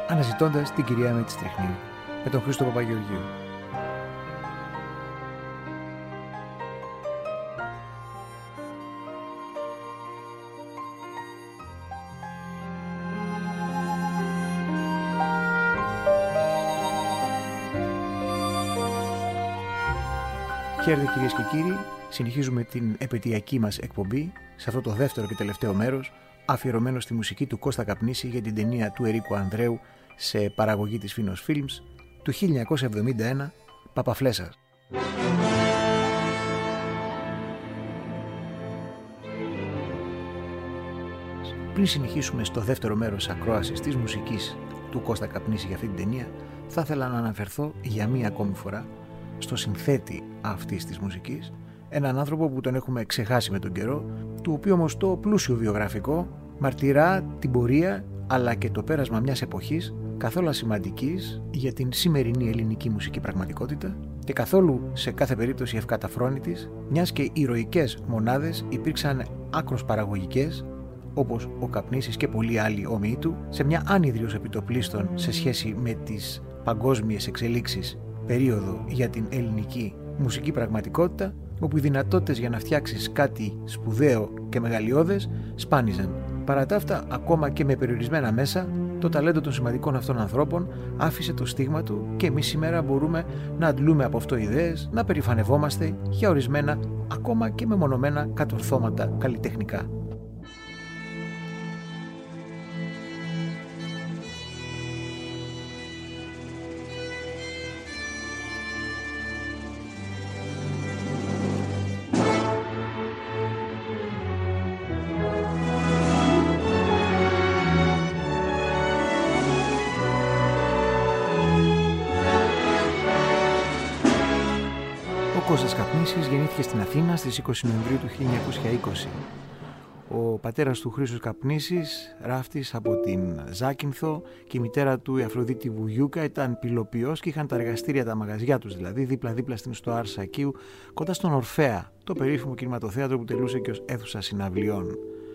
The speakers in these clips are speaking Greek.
αναζητώντας την κυρία με τη Στριχνή, με τον Χρήστο Παπαγεωργίου. Χαίρετε κυρίες και κύριοι, συνεχίζουμε την επαιτειακή μας εκπομπή σε αυτό το δεύτερο και τελευταίο μέρος, αφιερωμένο στη μουσική του Κώστα Καπνίση για την ταινία του Ερίκου Ανδρέου σε παραγωγή της Φίνος Films του 1971, Παπαφλέσσας. Πριν συνεχίσουμε στο δεύτερο μέρος ακρόασης της μουσικής του Κώστα Καπνίση για αυτή την ταινία, θα ήθελα να αναφερθώ για μία ακόμη φορά στο συνθέτη αυτής της μουσικής, έναν άνθρωπο που τον έχουμε ξεχάσει με τον καιρό, του οποίου όμως το πλούσιο βιογραφικό μαρτυρά την πορεία αλλά και το πέρασμα μιας εποχής καθόλου σημαντικής για την σημερινή ελληνική μουσική πραγματικότητα και καθόλου σε κάθε περίπτωση ευκαταφρόνητης, μιας και ηρωικές μονάδες υπήρξαν άκρως παραγωγικές, όπως ο Καπνίσης και πολλοί άλλοι όμοιοι του, σε μια άνυδριος επιτοπλίστων σε σχέση με τις παγκόσμιες εξελίξεις περίοδο για την ελληνική μουσική πραγματικότητα, όπου οι δυνατότητες για να φτιάξεις κάτι σπουδαίο και μεγαλειώδες σπάνιζαν. Παρά τα αυτά, ακόμα και με περιορισμένα μέσα, το ταλέντο των σημαντικών αυτών ανθρώπων άφησε το στίγμα του και εμείς σήμερα μπορούμε να αντλούμε από αυτό ιδέες, να περηφανευόμαστε για ορισμένα ακόμα και μεμονωμένα κατορθώματα καλλιτεχνικά. Ο Κώστας Καπνίσης γεννήθηκε στην Αθήνα στις 20 Νοεμβρίου του 1920. Ο πατέρας του, Χρήστος Καπνίσης, ράφτης από την Ζάκυνθο, και η μητέρα του, η Αφροδίτη Βουγιούκα, ήταν πυλοποιός και είχαν τα εργαστήρια, τα μαγαζιά τους δηλαδή, δίπλα-δίπλα στην Στοάρ Σακίου, κοντά στον Ορφέα, το περίφημο κινηματοθέατρο που τελούσε και ως αίθουσα συναυλιών.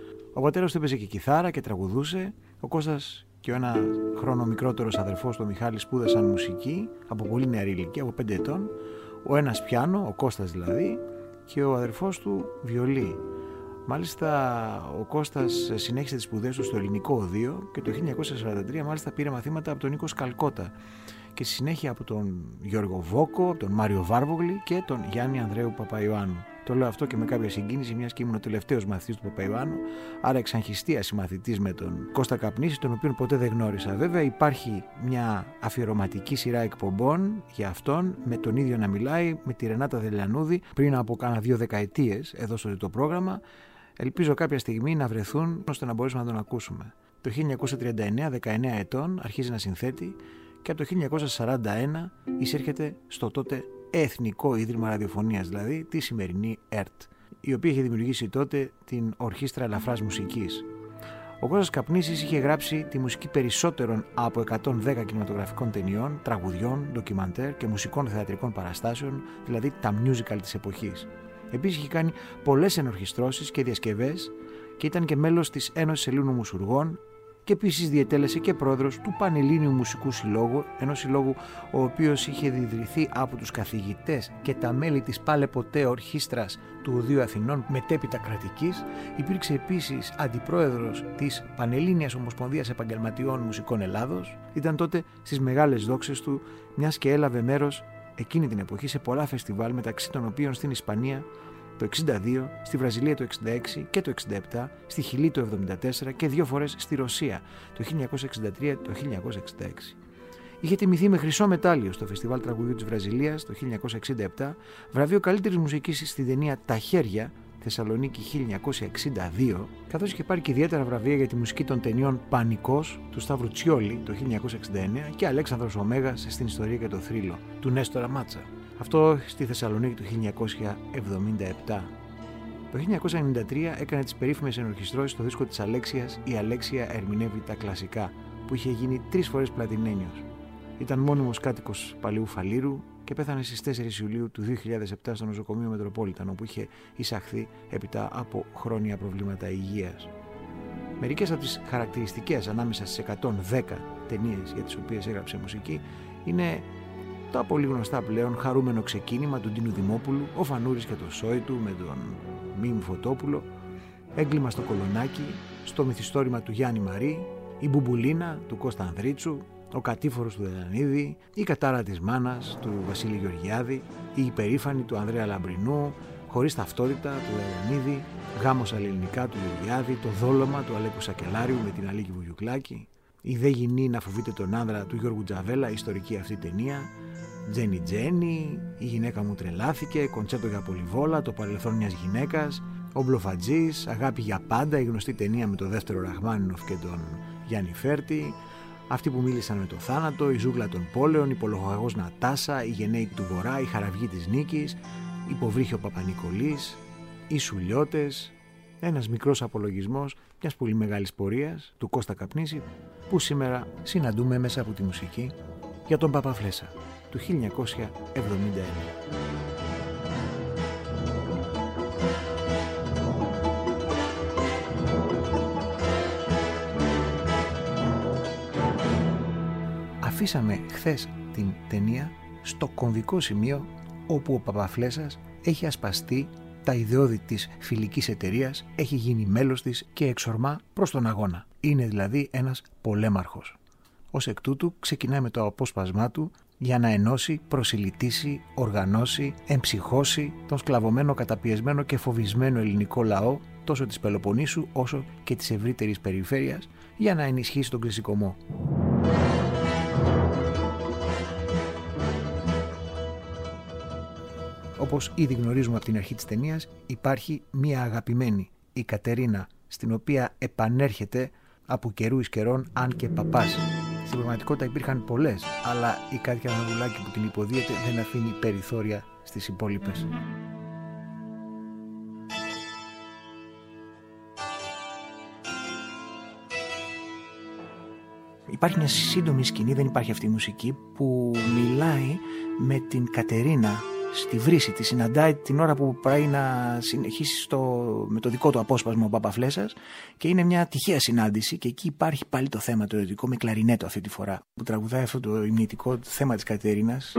Ο πατέρας του έπαιζε και κιθάρα και τραγουδούσε. Ο Κώστας και ο ένα χρόνο μικρότερος αδερφός του, ο Μιχάλης, σπούδασαν μουσική από πολύ νεαρή ηλικία, από 5 ετών. Ο ένας πιάνο, ο Κώστας δηλαδή, και ο αδερφός του βιολί. Μάλιστα ο Κώστας συνέχισε τις σπουδές του στο Ελληνικό Οδείο και το 1943 μάλιστα πήρε μαθήματα από τον Νίκο Σκαλκότα και στη συνέχεια από τον Γιώργο Βόκο, τον Μάριο Βάρβογλη και τον Γιάννη Ανδρέου Παπαϊωάννου. Το λέω αυτό και με κάποια συγκίνηση, μιας και ήμουν ο τελευταίος μαθητής του Παπαϊωάννου, άρα εξαγχιστία συμμαθητής με τον Κώστα Καπνίση, τον οποίο ποτέ δεν γνώρισα. Βέβαια υπάρχει μια αφιερωματική σειρά εκπομπών για αυτόν, με τον ίδιο να μιλάει, με τη Ρενάτα Δελιανούδη, πριν από κάνα 2 δεκαετίες εδώ στο το πρόγραμμα. Ελπίζω κάποια στιγμή να βρεθούν ώστε να μπορέσουμε να τον ακούσουμε. Το 1939, 19 ετών, αρχίζει να συνθέτει και από το 1941 εισέρχεται στο τότε Εθνικό Ίδρυμα Ραδιοφωνίας, δηλαδή τη σημερινή ΕΡΤ, η οποία είχε δημιουργήσει τότε την Ορχήστρα Ελαφράς Μουσικής. Ο Κώστας Καπνίσης είχε γράψει τη μουσική περισσότερων από 110 κινηματογραφικών ταινιών, τραγουδιών, ντοκιμαντέρ και μουσικών θεατρικών παραστάσεων, δηλαδή τα musical της εποχής. Επίσης είχε κάνει πολλές ενορχιστρώσεις και διασκευές και ήταν και μέλος της Ένωσης Ελλήνων Μουσουργών και επίσης διετέλεσε και πρόεδρος του Πανελλήνιου Μουσικού Συλλόγου, ενός συλλόγου ο οποίος είχε ιδρυθεί από τους καθηγητές και τα μέλη της πάλε ποτέ ορχήστρας του Οδείου Αθηνών μετέπειτα κρατικής. Υπήρξε επίσης αντιπρόεδρος της Πανελλήνιας Ομοσπονδίας Επαγγελματιών Μουσικών Ελλάδος. Ήταν τότε στις μεγάλες δόξες του, μιας και έλαβε μέρος εκείνη την εποχή σε πολλά φεστιβάλ, μεταξύ των οποίων στην Ισπανία το 1962, στη Βραζιλία το 1966 και το 1967, στη Χιλή το 1974 και 2 φορές στη Ρωσία το 1963 και το 1966. Είχε τιμηθεί με χρυσό μετάλλιο στο Φεστιβάλ Τραγουδιού της Βραζιλίας το 1967, βραβείο καλύτερης μουσικής στην ταινία «Τα Χέρια», Θεσσαλονίκη 1962, καθώς είχε πάρει και ιδιαίτερα βραβεία για τη μουσική των ταινιών «Πανικός» του Σταύρου Τσιόλη το 1969 και «Αλέξανδρος Ωμέγας στην Ιστορία και το Θρύλο» του Νέστορα Μάτσα. Αυτό στη Θεσσαλονίκη του 1977. Το 1993 έκανε τις περίφημες ενορχιστρώσεις στο δίσκο της Αλέξιας «Η Αλέξια ερμηνεύει τα κλασικά», που είχε γίνει 3 φορές πλατινένιος. Ήταν μόνιμος κάτοικος Παλαιού Φαλήρου και πέθανε στις 4 Ιουλίου του 2007 στο νοσοκομείο Μετροπόλιταν, όπου είχε εισαχθεί έπειτα από χρόνια προβλήματα υγείας. Μερικές από τις χαρακτηριστικές ανάμεσα στις 110 ταινίες για τις οποίες έγραψε μουσική είναι τα πολύ γνωστά πλέον Χαρούμενο ξεκίνημα του Ντίνου Δημόπουλου, Ο Φανούρης και το σόι του με τον Μίμη Φωτόπουλο, Έγκλημα στο Κολονάκι, Στο μυθιστόρημα του Γιάννη Μαρί, Η Μπουμπουλίνα του Κώστα Ανδρίτσου, Ο Κατήφορος του Δελανίδη, Η Κατάρα της Μάνας του Βασίλη Γεωργιάδη, Η Υπερήφανη του Ανδρέα Λαμπρινού, Χωρίς ταυτότητα του Δελανίδη, Γάμος αλληλινικά του Γεωργιάδη, Το Δόλωμα του Αλέκου Σακελάριου με την Αλίκη Βουγιουκλάκη, Η Δε Γυνή να φοβείται τον άνδρα του Γιώργου Τζαβέλα, ιστορική αυτή ταινία, Τζένι Τζένι, Η γυναίκα μου τρελάθηκε, Κοντσέρτο για πολυβόλα, Το παρελθόν μιας γυναίκας, Ο Μπλοφατζής, Αγάπη για πάντα, η γνωστή ταινία με τον δεύτερο Ραχμάνινοφ και τον Γιάννη Φέρτη, Αυτοί που μίλησαν με το θάνατο, Η ζούγκλα των πόλεων, Υπολογαγός Νατάσα, Η γενναίοι του Βορρά, Η χαραυγή της νίκης, Υποβρύχιο Παπανικολής, Οι Σουλιώτες, ένας μικρός απολογισμός μιας πολύ μεγάλης πορείας του Κώστα Καπνίση που σήμερα συναντούμε μέσα από τη μουσική για τον Παπαφλέσσα του 1971. Αφήσαμε χθες την ταινία στο κομβικό σημείο όπου ο Παπαφλέσσας έχει ασπαστεί τα ιδεώδη της φιλικής εταιρείας, έχει γίνει μέλος της και εξορμά προς τον αγώνα. Είναι δηλαδή ένας πολέμαρχος. Ως εκ τούτου ξεκινάει με το απόσπασμά του για να ενώσει, προσιλητήσει, οργανώσει, εμψυχώσει τον σκλαβωμένο, καταπιεσμένο και φοβισμένο ελληνικό λαό τόσο της Πελοποννήσου όσο και της ευρύτερης περιφέρειας για να ενισχύσει τον Κρησικομό. Όπως ήδη γνωρίζουμε από την αρχή της ταινίας, υπάρχει μία αγαπημένη, η Κατερίνα, στην οποία επανέρχεται από καιρού εις καιρών, αν και παπάς. Στην πραγματικότητα υπήρχαν πολλές, αλλά η Κάτια Αναδουλάκη που την υποδίεται δεν αφήνει περιθώρια στις υπόλοιπες. Υπάρχει μια σύντομη σκηνή, δεν υπάρχει αυτή η μουσική, που μιλάει με την Κατερίνα στη βρύση, τη συναντάει την ώρα που πάει να συνεχίσει με το δικό του απόσπασμα ο Παπαφλέσσας και είναι μια τυχαία συνάντηση και εκεί υπάρχει πάλι το θέμα το ερωτικό με κλαρινέτο αυτή τη φορά που τραγουδάει αυτό το υμνητικό θέμα της Κατερίνας.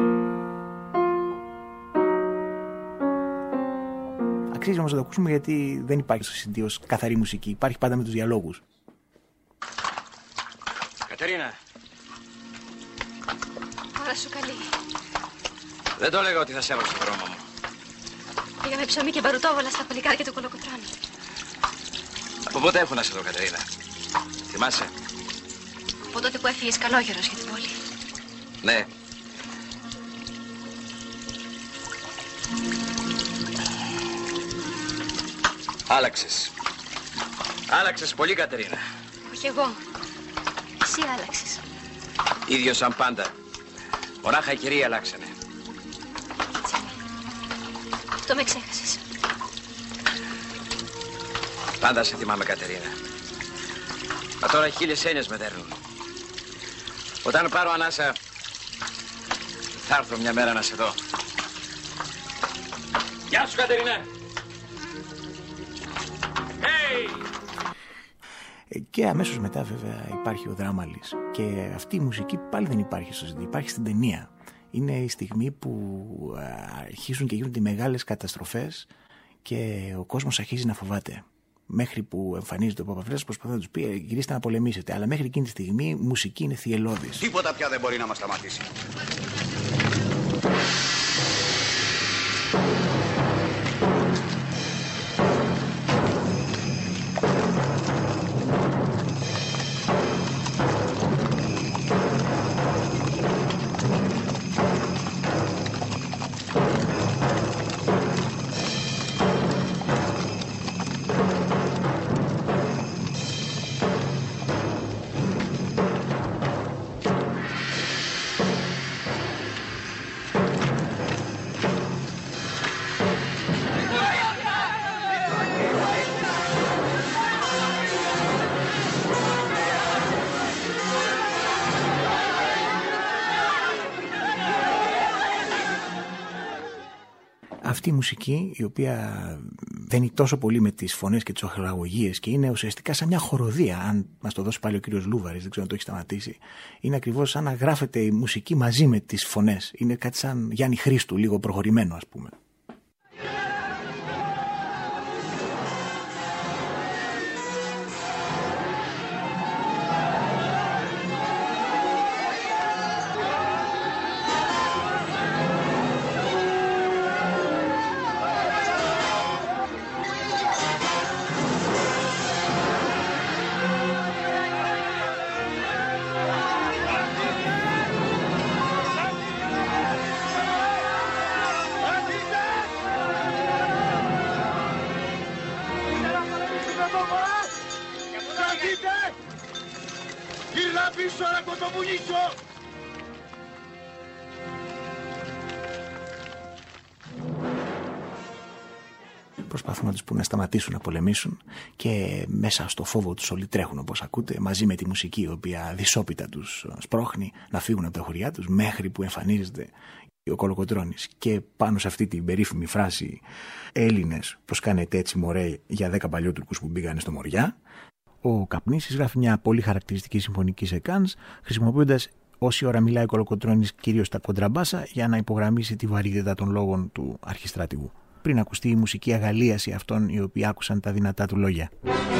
Αξίζει όμως να το ακούσουμε γιατί δεν υπάρχει στο CD ως καθαρή μουσική, υπάρχει πάντα με τους διαλόγους. Κατερίνα. Ώρα σου καλή. Δεν το έλεγα ότι θα σε έβαλα στον δρόμο μου. Πήγαμε ψωμί και μπαρουτόβολα στα παλικάρια του Κολοκοτρώνου. Από πότε έχω να σε δω, Κατερίνα? Θυμάσαι? Από τότε που έφυγες καλόγερος για την πόλη. Ναι. Άλλαξες. Άλλαξες πολύ, Κατερίνα. Όχι εγώ. Εσύ άλλαξες. Ίδιος σαν πάντα. Μονάχα οι κυρίοι αλλάξανε. Έτσι είναι. Αυτό με ξέχασες. Πάντα σε θυμάμαι, Κατερίνα. Μα τώρα χίλιες έννοιες με δέρνουν. Όταν πάρω ανάσα, θα έρθω μια μέρα να σε δω. Γεια σου, Κατερίνα! Hey! Και αμέσως μετά βέβαια υπάρχει ο Δράμαλης και αυτή η μουσική πάλι δεν υπάρχει στο CD, υπάρχει στην ταινία. Είναι η στιγμή που αρχίζουν και γίνονται μεγάλες καταστροφές και ο κόσμος αρχίζει να φοβάται. Μέχρι που εμφανίζεται ο Παπαφλέσσας προσπαθεί να τους πει γυρίστε να πολεμήσετε, αλλά μέχρι εκείνη τη στιγμή η μουσική είναι θυελλώδης. Τίποτα πια δεν μπορεί να μας σταματήσει. Αυτή η μουσική, η οποία δένει τόσο πολύ με τις φωνές και τις οχλαγωγίες και είναι ουσιαστικά σαν μια χοροδία. Αν μας το δώσει πάλι ο κύριος Λούβαρης, δεν ξέρω αν το έχει σταματήσει, είναι ακριβώς σαν να γράφεται η μουσική μαζί με τις φωνές. Είναι κάτι σαν Γιάννη Χρήστου, λίγο προχωρημένο, ας πούμε. Προσπαθούν να τους πούνε να σταματήσουν να πολεμήσουν και μέσα στο φόβο τους όλοι τρέχουν, όπως ακούτε, μαζί με τη μουσική η οποία δυσόπιτα τους σπρώχνει να φύγουν από τα χωριά τους μέχρι που εμφανίζεται ο Κολοκοτρώνης. Και πάνω σε αυτή την περίφημη φράση «Έλληνες, πως κάνετε έτσι μωρέ για 10 παλιότουρκους που μπήκανε στο Μοριά», ο Καπνίσης γράφει μια πολύ χαρακτηριστική συμφωνική σεκάνς, χρησιμοποιώντας όση ώρα μιλάει ο Κολοκοτρώνης κυρίως τα κοντραμπάσα για να υπογραμμίσει τη βαρύτητα των λόγων του αρχιστράτηγου, πριν ακουστεί η μουσική αγαλίαση αυτών οι οποίοι άκουσαν τα δυνατά του λόγια.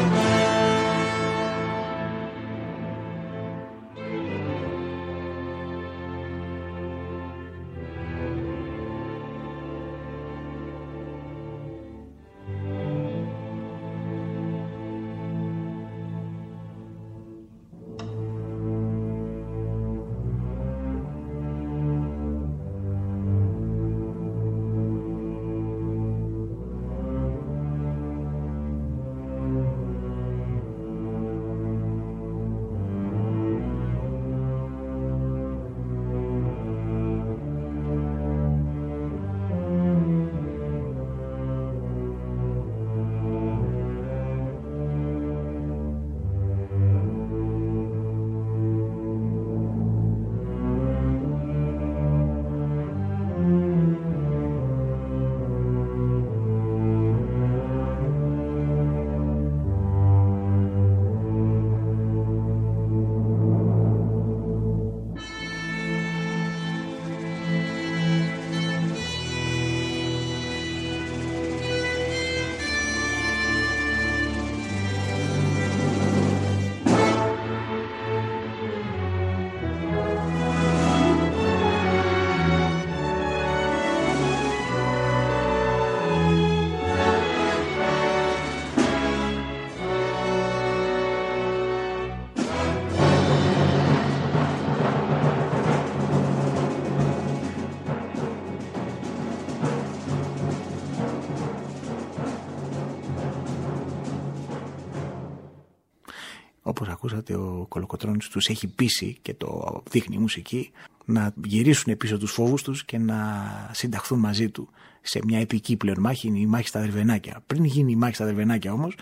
Όπως ακούσατε, ο Κολοκοτρώνης τους έχει πείσει, και το δείχνει η μουσική, να γυρίσουν πίσω τους φόβους τους και να συνταχθούν μαζί του σε μια επική πλέον μάχη, η μάχη στα Δερβενάκια. Πριν γίνει η μάχη στα Δερβενάκια όμως,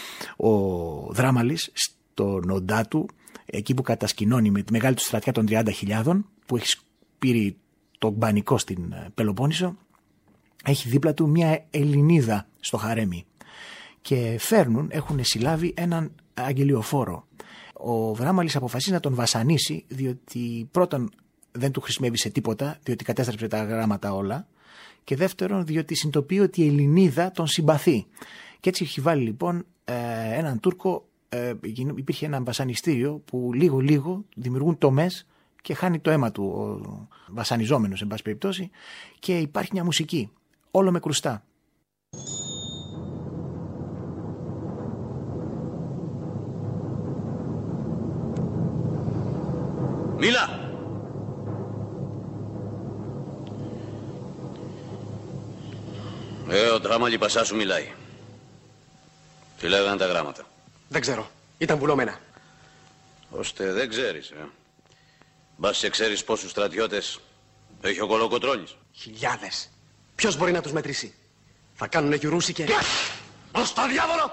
ο Δράμαλης στο νοντά του, εκεί που κατασκηνώνει με τη μεγάλη του στρατιά των 30.000 που έχει πήρει τον Μπανικό στην Πελοπόννησο, έχει δίπλα του μια Ελληνίδα στο χαρέμι και έχουν συλλάβει έναν αγγελιοφόρο. Ο Δράμαλης αποφασίζει να τον βασανίσει, διότι πρώτον δεν του χρησιμεύει σε τίποτα, διότι κατέστρεψε τα γράμματα όλα, και δεύτερον διότι συνειδητοποιεί ότι η Ελληνίδα τον συμπαθεί. Και έτσι έχει βάλει λοιπόν έναν Τούρκο, υπήρχε ένα βασανιστήριο που λίγο δημιουργούν τομές και χάνει το αίμα του ο βασανιζόμενος, εν πάση περιπτώσει, και υπάρχει μια μουσική, όλο με κρουστά. Μίλα! Ο Δράμαλη Πασά σου μιλάει. Τι λέγανε τα γράμματα? Δεν ξέρω. Ήταν βουλωμένα. Ώστε δεν ξέρεις, Μπας σε ξέρεις πόσους στρατιώτες έχει ο Κολοκοτρώνης? Χιλιάδες. Ποιος μπορεί να τους μετρήσει? Θα κάνουνε γιουρούσι και... Ως το διάβολο!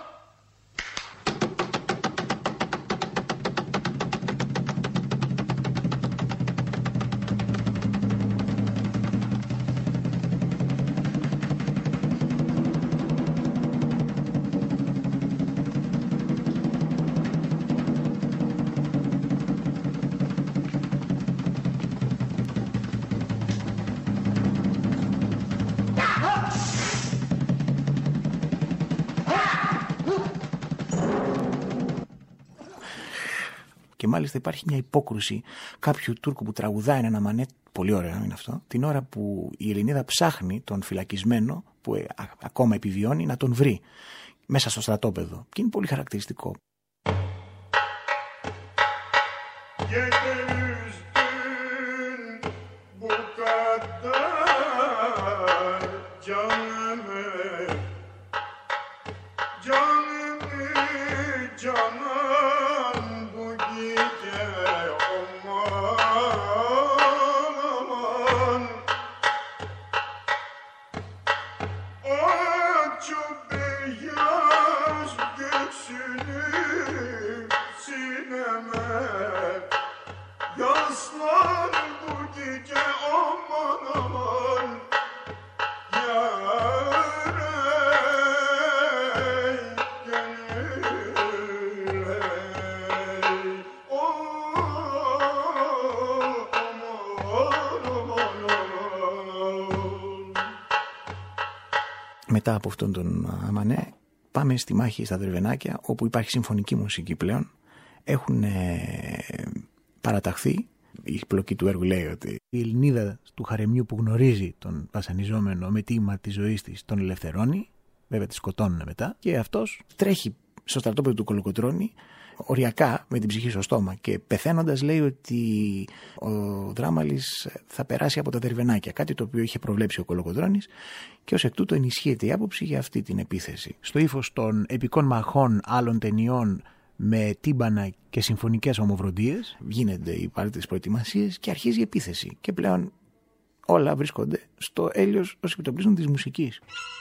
Και μάλιστα υπάρχει μια υπόκρουση κάποιου Τούρκου που τραγουδάει ένα μανέτ, πολύ ωραίο είναι αυτό, την ώρα που η Ελληνίδα ψάχνει τον φυλακισμένο που ακόμα επιβιώνει να τον βρει μέσα στο στρατόπεδο. Και είναι πολύ χαρακτηριστικό. Μετά από αυτόν τον Αμανέ πάμε στη μάχη στα Δερβενάκια, όπου υπάρχει συμφωνική μουσική πλέον. Έχουν παραταχθεί. Η πλοκή του έργου λέει ότι η Ελληνίδα του χαρεμιού που γνωρίζει τον βασανιζόμενο με τίμα της ζωής της τον ελευθερώνει, βέβαια τη σκοτώνουν μετά, και αυτός τρέχει στο στρατόπεδο του Κολοκοτρώνη οριακά με την ψυχή στο στόμα και πεθαίνοντας λέει ότι ο Δράμαλης θα περάσει από τα Δερβενάκια, κάτι το οποίο είχε προβλέψει ο Κολοκοτρώνης, και ως εκ τούτου ενισχύεται η άποψη για αυτή την επίθεση. Στο ύφος των επικών μαχών άλλων ταινιών με τύμπανα και συμφωνικές ομοβροντίες γίνονται οι πάρτες προετοιμασίες και αρχίζει η επίθεση, και πλέον όλα βρίσκονται στο έλεος ως επιτοπλίστων της μουσικής.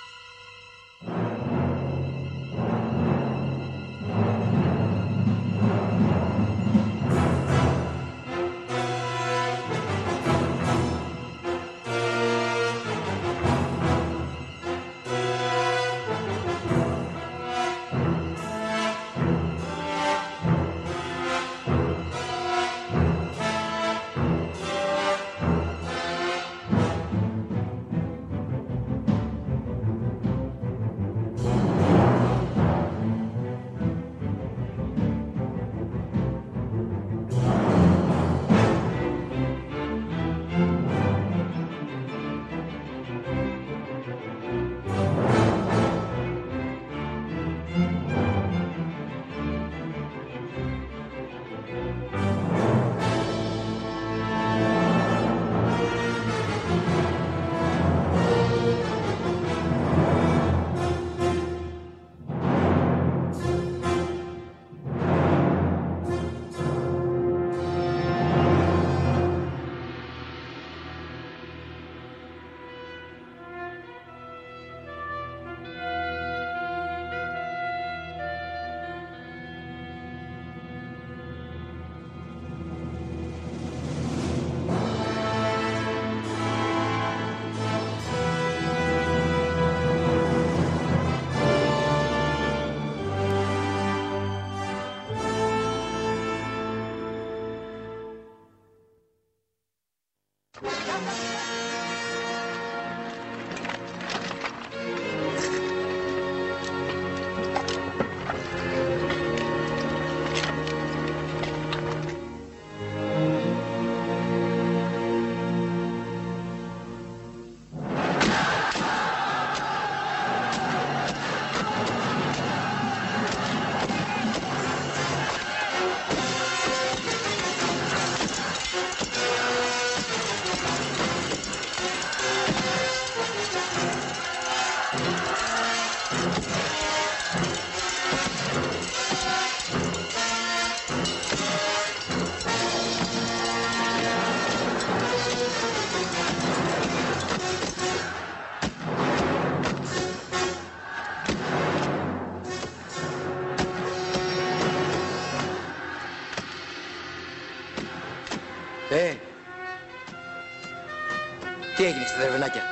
Τι έγινε στα Δερβενάκια?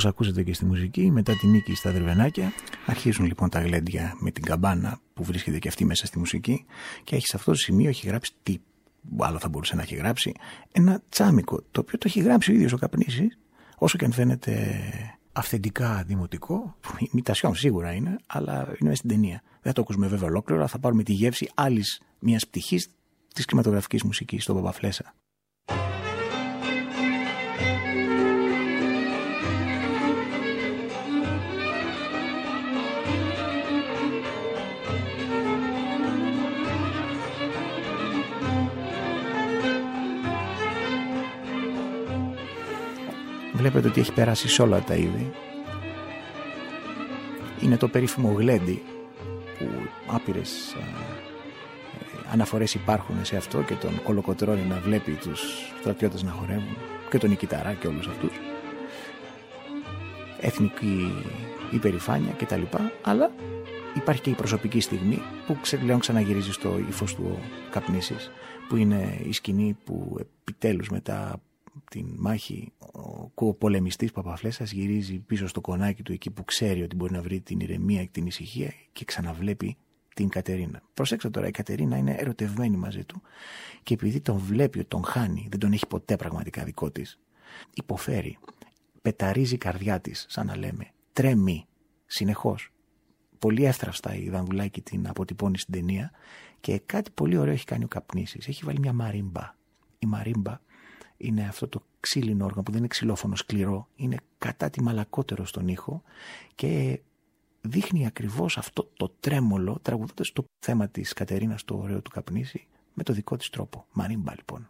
Όπως ακούσατε και στη μουσική, μετά τη νίκη στα Δερβενάκια, αρχίζουν λοιπόν τα γλέντια με την καμπάνα που βρίσκεται και αυτή μέσα στη μουσική και έχει σε αυτό το σημείο έχει γράψει τι άλλο θα μπορούσε να έχει γράψει, ένα τσάμικο, το οποίο το έχει γράψει ο ίδιος ο Καπνίσης, όσο και αν φαίνεται αυθεντικά δημοτικό, ημιτασιόν σίγουρα είναι, αλλά είναι μέσα στην ταινία. Δεν το ακούσουμε βέβαια ολόκληρο, αλλά θα πάρουμε τη γεύση άλλης μιας πτυχής της κινηματογραφικής μουσικής στον Παπαφλέσσα. Βλέπετε ότι έχει περάσει σε όλα τα είδη. Είναι το περίφημο γλέντι που άπειρες αναφορές υπάρχουν σε αυτό και τον Κολοκοτρώνη να βλέπει τους στρατιώτες να χορεύουν και τον Νικηταρά και όλους αυτούς. Εθνική υπερηφάνεια κτλ. Αλλά υπάρχει και η προσωπική στιγμή που πλέον ξαναγυρίζει στο ύφος του Καπνίσης, που είναι η σκηνή που επιτέλους μετά την μάχη ο πολεμιστής Παπαφλέσσας γυρίζει πίσω στο κονάκι του εκεί που ξέρει ότι μπορεί να βρει την ηρεμία και την ησυχία και ξαναβλέπει την Κατερίνα. Προσέξτε τώρα, η Κατερίνα είναι ερωτευμένη μαζί του και επειδή τον βλέπει ότι τον χάνει, δεν τον έχει ποτέ πραγματικά δικό της, υποφέρει, πεταρίζει η καρδιά της, σαν να λέμε, τρέμει συνεχώς. Πολύ εύθραυστα η Δανδουλάκη την αποτυπώνει στην ταινία και κάτι πολύ ωραίο έχει κάνει ο Καπνίσης. Έχει βάλει μια μαρίμπα. Η μαρίμπα είναι αυτό το ξύλινο όργανο που δεν είναι ξυλόφωνο σκληρό, είναι κατά τη μαλακότερο στον ήχο και δείχνει ακριβώς αυτό το τρέμολο τραγουδώντας το θέμα της Κατερίνας, το ωραίο του Καπνίση, με το δικό της τρόπο. Μαρίμπα λοιπόν.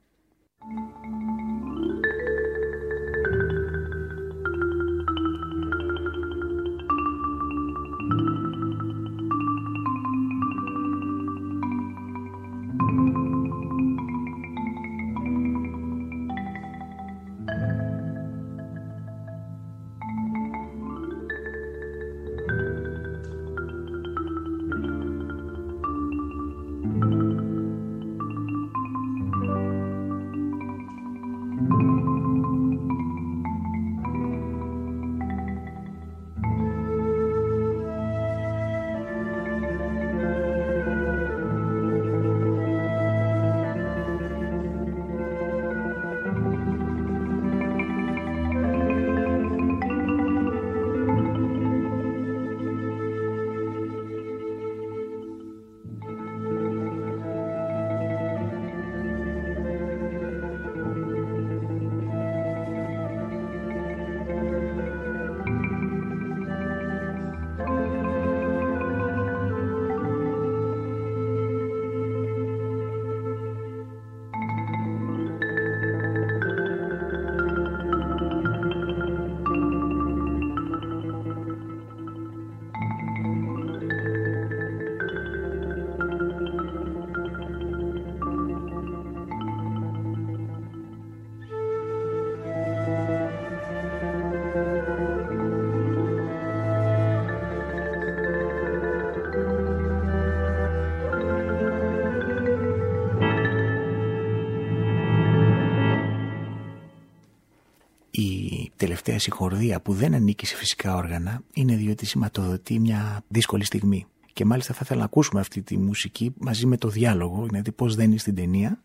Τελευταία συγχορδία που δεν ανήκει σε φυσικά όργανα είναι διότι σηματοδοτεί μια δύσκολη στιγμή. Και μάλιστα θα ήθελα να ακούσουμε αυτή τη μουσική μαζί με το διάλογο, δηλαδή πώς δεν είναι στην ταινία.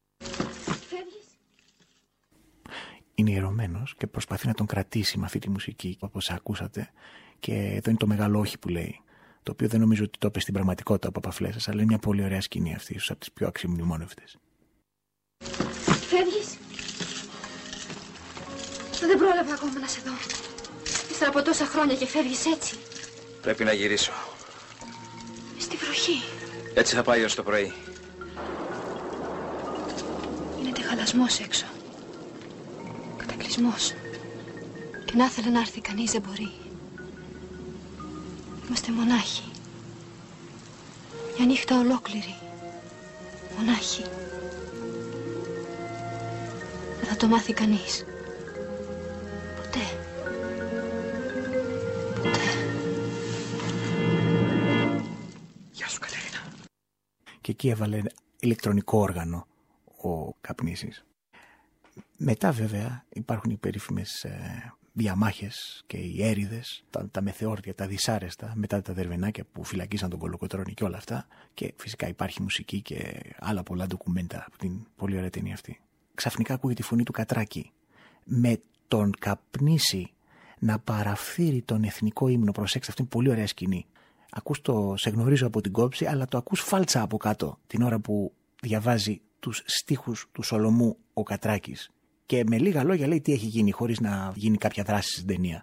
Είναι ιερωμένος και προσπαθεί να τον κρατήσει με αυτή τη μουσική, όπως ακούσατε. Και εδώ είναι το μεγάλο όχι που λέει, το οποίο δεν νομίζω ότι το είπε στην πραγματικότητα ο Παπαφλέσσας, αλλά είναι μια πολύ ωραία σκηνή αυτή, ίσως από τις πιο αξιμνημόνευτες. Φεύγεις? Δεν πρόλαβα ακόμα να σε δω. Ύστερα από τόσα χρόνια και φεύγεις έτσι. Πρέπει να γυρίσω. Στη βροχή. Έτσι θα πάει ως το πρωί. Γίνεται χαλασμός έξω. Κατακλυσμός. Και να ήθελε να έρθει κανείς δεν μπορεί. Είμαστε μονάχοι. Μια νύχτα ολόκληρη. Μονάχοι. Δεν θα το μάθει κανείς. Ποτέ. Γεια σου, Κατερίνα. Και εκεί έβαλε ηλεκτρονικό όργανο ο Καπνίσης. Μετά βέβαια υπάρχουν οι περίφημες διαμάχες και οι έρηδες, τα μεθεόρτια, τα δυσάρεστα μετά τα Δερβενάκια που φυλακίσαν τον Κολοκοτρώνη και όλα αυτά. Και φυσικά υπάρχει μουσική και άλλα πολλά ντοκουμέντα από την πολύ ωραία ταινία αυτή. Ξαφνικά ακούγεται τη φωνή του Κατράκη με τον Καπνίση να παραφθείρει τον εθνικό ύμνο. Προσέξτε, αυτή είναι πολύ ωραία σκηνή. Ακούς το «Σε γνωρίζω από την κόψη», αλλά το ακούς φάλτσα από κάτω την ώρα που διαβάζει τους στίχους του Σολομού ο Κατράκης. Και με λίγα λόγια λέει τι έχει γίνει, χωρίς να γίνει κάποια δράση στην ταινία.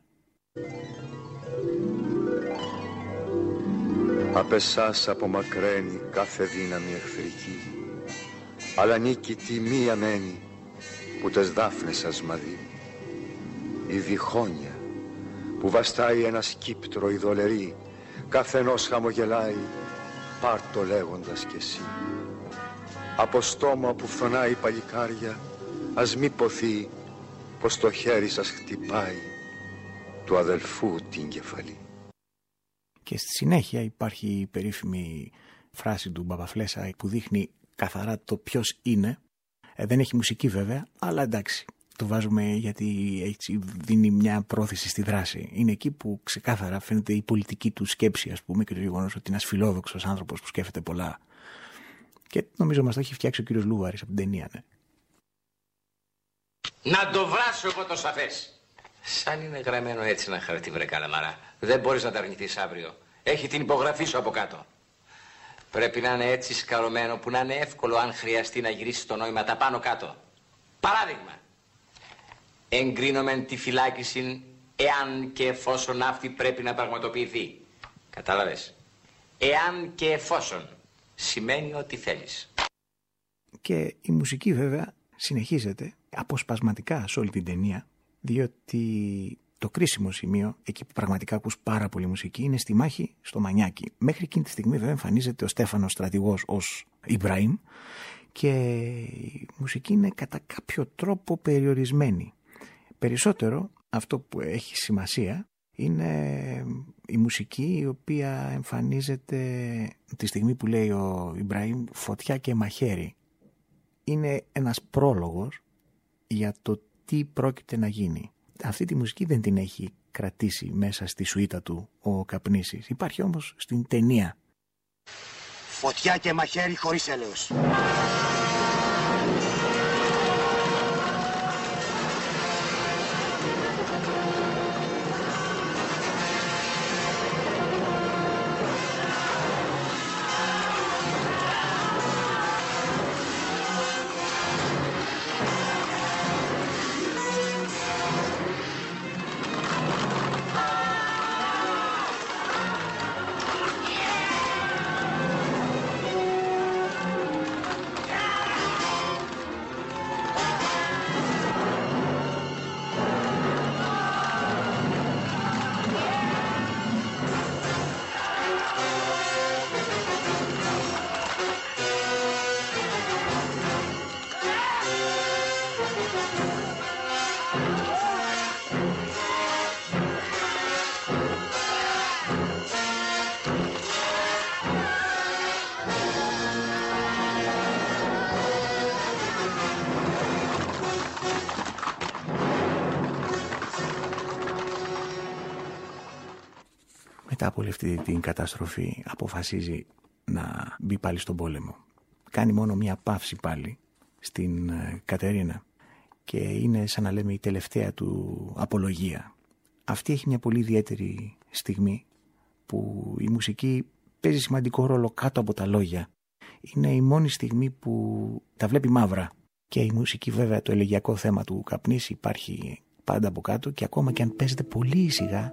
Απ' εσάς απομακραίνει κάθε δύναμη εχθρική, αλλά νίκη τη μία μένει που τες δάφνες σας μαδεί. Η διχόνια που βαστάει ένα σκύπτρο ειδωλερή, καθενός χαμογελάει, πάρ' το λέγοντας κι εσύ. Από στόμα που φθονάει παλικάρια, ας μη ποθεί πως το χέρι σας χτυπάει του αδελφού την κεφαλή. Και στη συνέχεια υπάρχει η περίφημη φράση του Μπαμπαφλέσσα που δείχνει καθαρά το ποιος είναι. Δεν έχει μουσική βέβαια, αλλά εντάξει, το βάζουμε γιατί έτσι δίνει μια πρόθεση στη δράση. Είναι εκεί που ξεκάθαρα φαίνεται η πολιτική του σκέψη, ας πούμε, και το γεγονός ότι είναι ένας φιλόδοξος άνθρωπος που σκέφτεται πολλά. Και νομίζω μας το έχει φτιάξει ο κύριος Λούβαρης από την ταινία, ναι. Να το βράσω εγώ το σαφές. Σαν είναι γραμμένο έτσι ένα χαρτί, βρε καλαμαρά. Δεν μπορείς να τα αρνηθείς αύριο. Έχει την υπογραφή σου από κάτω. Πρέπει να είναι έτσι σκαρωμένο που να είναι εύκολο αν χρειαστεί να γυρίσει το νόημα τα πάνω κάτω. Παράδειγμα. Εγκρίνομεν τη φυλάκιση εάν και εφόσον αυτή πρέπει να πραγματοποιηθεί. Κατάλαβες. Εάν και εφόσον σημαίνει ότι θέλεις. Και η μουσική βέβαια συνεχίζεται αποσπασματικά σε όλη την ταινία, διότι το κρίσιμο σημείο, εκεί που πραγματικά ακούς πάρα πολύ μουσική, είναι στη μάχη στο Μανιάκι. Μέχρι εκείνη τη στιγμή βέβαια εμφανίζεται ο Στέφανος στρατηγός ως Ιμπραήμ και η μουσική είναι κατά κάποιο τρόπο περιορισμένη. Περισσότερο αυτό που έχει σημασία είναι η μουσική η οποία εμφανίζεται τη στιγμή που λέει ο Ιμπραήμ «φωτιά και μαχαίρι». Είναι ένας πρόλογος για το τι πρόκειται να γίνει. Αυτή τη μουσική δεν την έχει κρατήσει μέσα στη σουίτα του ο Καπνίσης. Υπάρχει όμως στην ταινία. Φωτιά και μαχαίρι χωρίς έλεος. Μετά από όλη αυτή την καταστροφή αποφασίζει να μπει πάλι στον πόλεμο. Κάνει μόνο μια παύση πάλι στην Κατερίνα και είναι σαν να λέμε η τελευταία του απολογία. Αυτή έχει μια πολύ ιδιαίτερη στιγμή που η μουσική παίζει σημαντικό ρόλο κάτω από τα λόγια. Είναι η μόνη στιγμή που τα βλέπει μαύρα. Και η μουσική βέβαια, το ελεγγυακό θέμα του Καπνίση υπάρχει πάντα από κάτω και ακόμα και αν παίζεται πολύ σιγά.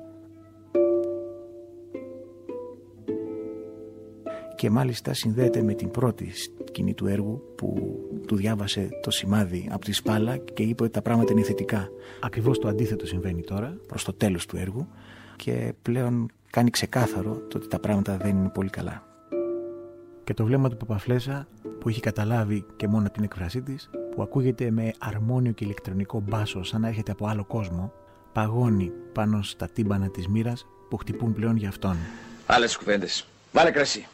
Και μάλιστα συνδέεται με την πρώτη σκηνή του έργου που του διάβασε το σημάδι από τη σπάλα και είπε ότι τα πράγματα είναι θετικά. Ακριβώς το αντίθετο συμβαίνει τώρα προς το τέλος του έργου και πλέον κάνει ξεκάθαρο το ότι τα πράγματα δεν είναι πολύ καλά. Και το βλέμμα του Παπαφλέσσα που έχει καταλάβει και μόνο την έκφρασή της, που ακούγεται με αρμόνιο και ηλεκτρονικό μπάσο σαν να έρχεται από άλλο κόσμο, παγώνει πάνω στα τύμπανα της μοίρας που χτυπούν πλέον για αυτόν. Άλλες κουβέντες. Βάλε κρασί.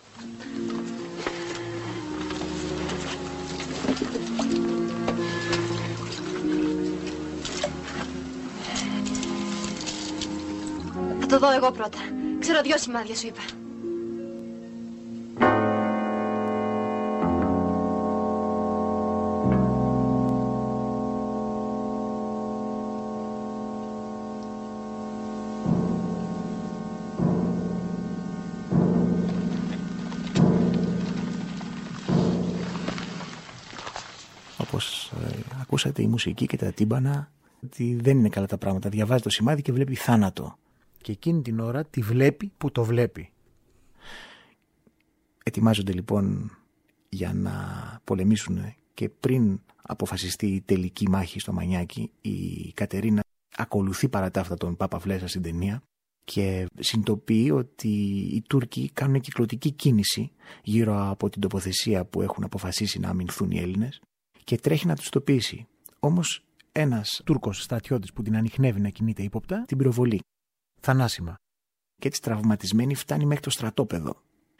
το δω εγώ πρώτα. Ξέρω 2 σημάδια σου είπα. Όπως ακούσατε, η μουσική και τα τύμπανα, ότι δεν είναι καλά τα πράγματα. Διαβάζει το σημάδι και βλέπει θάνατο. Και εκείνη την ώρα τη βλέπει που το βλέπει. Ετοιμάζονται λοιπόν για να πολεμήσουν και πριν αποφασιστεί η τελική μάχη στο Μανιάκι, η Κατερίνα ακολουθεί παρά τα αυτά τον Παπαφλέσσα στην ταινία και συνειδητοποιεί ότι οι Τούρκοι κάνουν κυκλωτική κίνηση γύρω από την τοποθεσία που έχουν αποφασίσει να αμυνθούν οι Έλληνες και τρέχει να τους τοπίσει. Όμως ένας Τούρκος στρατιώτης που την ανιχνεύει να κινείται ύποπτα την πυροβολεί θανάσιμα και έτσι τραυματισμένη φτάνει μέχρι το στρατόπεδο.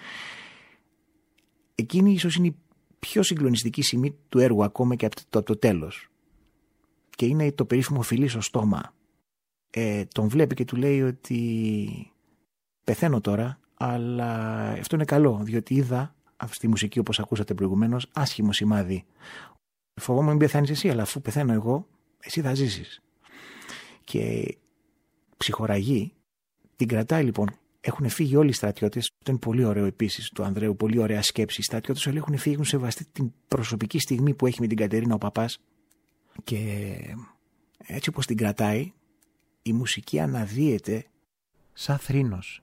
Εκείνη ίσως είναι η πιο συγκλονιστική σημεία του έργου ακόμα και από το τέλος και είναι το περίφημο φιλί στο στόμα. Τον βλέπει και του λέει ότι πεθαίνω τώρα, αλλά αυτό είναι καλό διότι είδα στη μουσική, όπως ακούσατε προηγουμένως, άσχημο σημάδι. Φοβόμαι μην πεθάνεις εσύ, αλλά αφού πεθαίνω εγώ, εσύ θα ζήσεις. Και ψυχοραγεί, την κρατάει λοιπόν. Έχουν φύγει όλοι οι στρατιώτες. Αυτό είναι πολύ ωραίο επίσης του Ανδρέου, πολύ ωραία σκέψη. Οι στρατιώτες όλοι έχουν φύγει, έχουν σεβαστεί την προσωπική στιγμή που έχει με την Κατερίνα ο παπάς. Και έτσι όπως την κρατάει, η μουσική αναδύεται σαν θρήνος.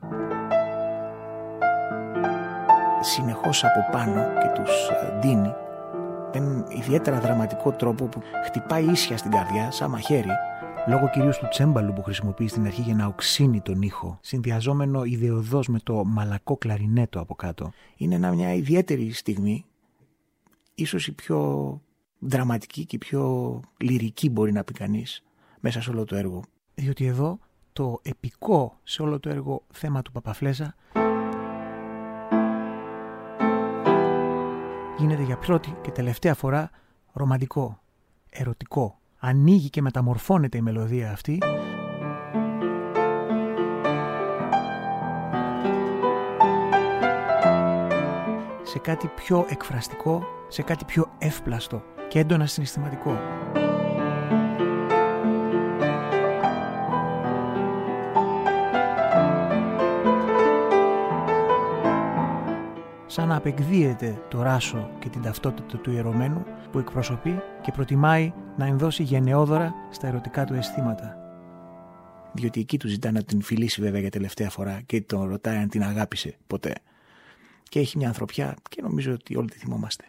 Συνεχώς από πάνω και τους ντύνει με έναν ιδιαίτερα δραματικό τρόπο που χτυπάει ίσια στην καρδιά σαν μαχαίρι, λόγω κυρίως του τσέμπαλου που χρησιμοποιεί στην αρχή για να οξύνει τον ήχο, συνδυαζόμενο ιδεωδώς με το μαλακό κλαρινέτο από κάτω. Είναι μια ιδιαίτερη στιγμή, ίσως η πιο δραματική και η πιο λυρική μπορεί να πει κανείς μέσα σε όλο το έργο. Διότι εδώ το επικό σε όλο το έργο θέμα του Παπαφλέσσα γίνεται για πρώτη και τελευταία φορά ρομαντικό, ερωτικό. Ανοίγει και μεταμορφώνεται η μελωδία αυτή σε κάτι πιο εκφραστικό, σε κάτι πιο εύπλαστο και έντονα συναισθηματικό. Σαν να απεκδίεται το ράσο και την ταυτότητα του ιερωμένου που εκπροσωπεί και προτιμάει να ενδώσει γενναιόδωρα στα ερωτικά του αισθήματα. Διότι εκεί του ζητά να την φιλήσει βέβαια για τελευταία φορά και τον ρωτάει αν την αγάπησε ποτέ. Και έχει μια ανθρωπιά και νομίζω ότι όλοι τη θυμόμαστε.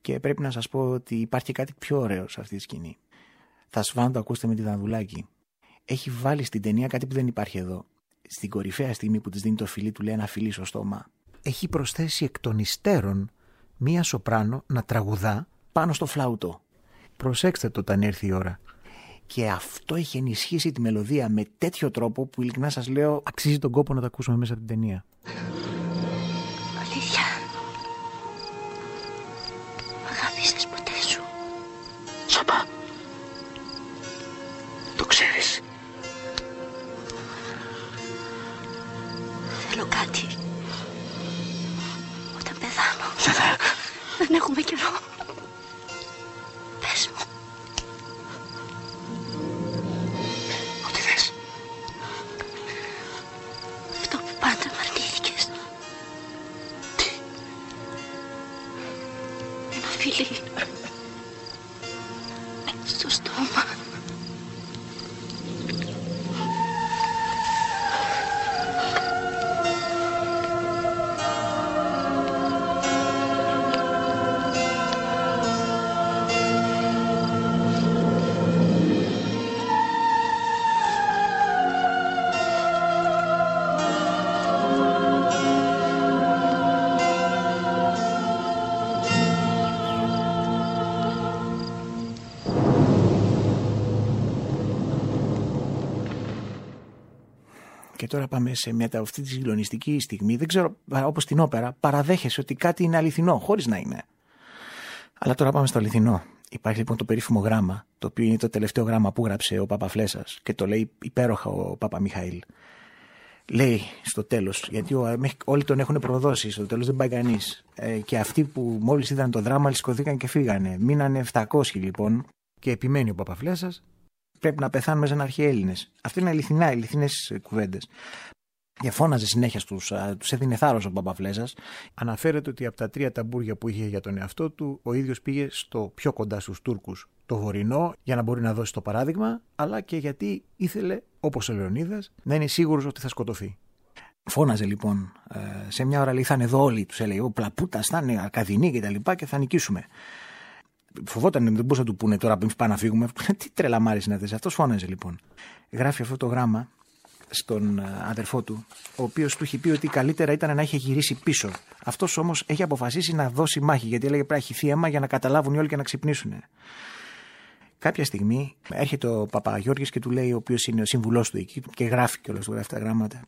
Και πρέπει να σας πω ότι υπάρχει και κάτι πιο ωραίο σε αυτή τη σκηνή. Θα σφάνω το ακούσετε με τη Δανδουλάκη. Έχει βάλει στην ταινία κάτι που δεν υπάρχει εδώ. Στην κορυφαία στιγμή που της δίνει το φιλί, του λέει ένα φιλί στο στόμα. Έχει προσθέσει εκ των υστέρων μία σοπράνο να τραγουδά πάνω στο φλάουτο. Προσέξτε το όταν έρθει η ώρα. Και αυτό έχει ενισχύσει τη μελωδία με τέτοιο τρόπο που ειλικρινά σας λέω αξίζει τον κόπο να το ακούσουμε μέσα από την ταινία. Αλήθεια. Αγάπησες ποτέ σου? Σοπά. Το ξέρεις. Θέλω κάτι. Όταν πεθάνω. Σεδάκ. Δεν έχουμε καιρό. Πες μου. Ό,τι θες. Αυτό που πάντα μ' αρνήθηκες. Τι? Ένα φιλί. Στο στόμα. Και τώρα πάμε σε μια αυτή τη συγκλονιστική στιγμή. Δεν ξέρω, όπως στην όπερα, παραδέχεσαι ότι κάτι είναι αληθινό, χωρίς να είναι. Αλλά τώρα πάμε στο αληθινό. Υπάρχει λοιπόν το περίφημο γράμμα, το οποίο είναι το τελευταίο γράμμα που γράψε ο Παπαφλέσας και το λέει υπέροχα ο Παπαμιχαήλ. Λέει στο τέλος, γιατί όλοι τον έχουν προδώσει, στο τέλος δεν πάει κανείς. Και αυτοί που μόλις είδαν το δράμα, σηκωθήκαν και φύγανε. Μείνανε 700 λοιπόν. Και επιμένει ο Παπαφλέσας. Πρέπει να πεθάνουν μέσα να αρχαίοι Έλληνες. Αυτό είναι αληθινές κουβέντες. Και φώναζε συνέχεια τους έδινε θάρρος ο Παπαφλέσας. Αναφέρεται ότι από τα 3 ταμπούρια που είχε για τον εαυτό του, ο ίδιος πήγε στο πιο κοντά στους Τούρκους, το βορεινό, για να μπορεί να δώσει το παράδειγμα, αλλά και γιατί ήθελε, όπως ο Λεωνίδας, να είναι σίγουρος ότι θα σκοτωθεί. Φώναζε λοιπόν, σε μια ώρα λέει θα είναι εδώ όλοι, τους έλεγε, ο Πλαπούτας θα είναι Ακαδινή και τα λοιπά και θα νικήσουμε. Φοβόταν, δεν μπορούσαν να του πούνε τώρα που πάμε να φύγουμε. Τι τρελαμάρες είναι αυτές. Αυτός φώναζε λοιπόν. Γράφει αυτό το γράμμα στον αδερφό του, ο οποίος του είχε πει ότι καλύτερα ήταν να είχε γυρίσει πίσω. Αυτός όμως έχει αποφασίσει να δώσει μάχη, γιατί έλεγε πρέπει να έχει θύαμα για να καταλάβουν οι όλοι και να ξυπνήσουν. Κάποια στιγμή έρχεται ο Παπαγιώργης και του λέει, ο οποίος είναι ο σύμβουλός του εκεί, και γράφει κιόλας του αυτά τα γράμματα.